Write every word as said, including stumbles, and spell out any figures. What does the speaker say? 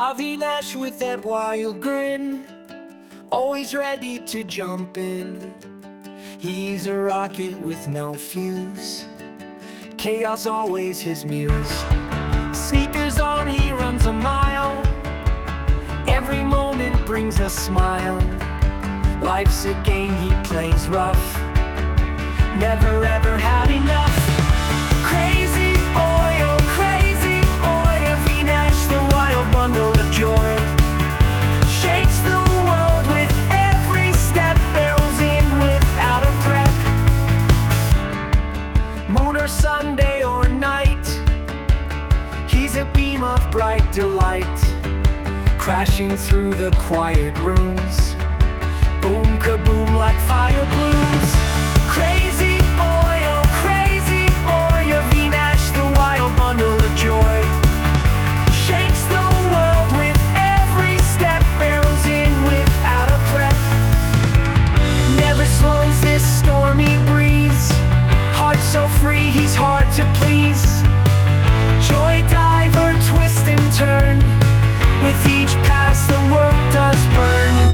Avinash with that wild grin, always ready to jump in. He's a rocket with no fuse, chaos always his muse. Sneakers on, he runs a mile, every moment brings a smile. Life's a game he plays rough, never ever had enough. Crazy boy, oh crazy boy, Avinash, the wild bundle of joy. Shakes the world with every step, barrels in without a prep. Moon or sun, day or night, he's a beam of bright delight, crashing through the quiet rooms. Boom kaboom like fire blues.